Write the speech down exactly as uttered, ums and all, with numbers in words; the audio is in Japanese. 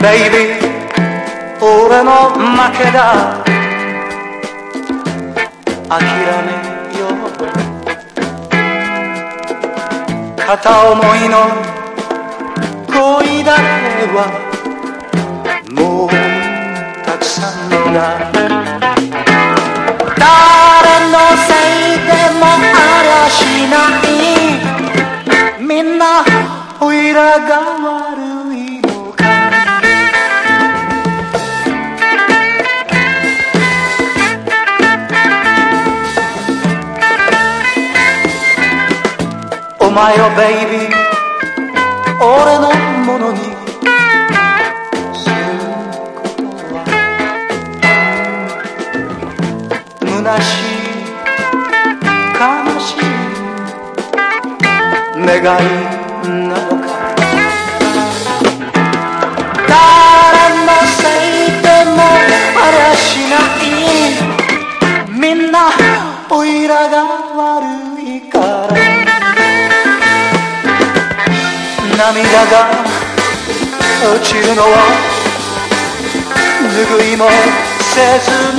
ベイビー俺の負けだ諦めよう片思いの恋だけはもうたくさんだ誰のせいでもありゃしないみんなおいらが悪いのかお前をベイビー俺のものにすることは虚しい悲しい願いなのか誰のせいでもありゃしないみんなおいらが悪いから涙が落ちるのを拭いもせずに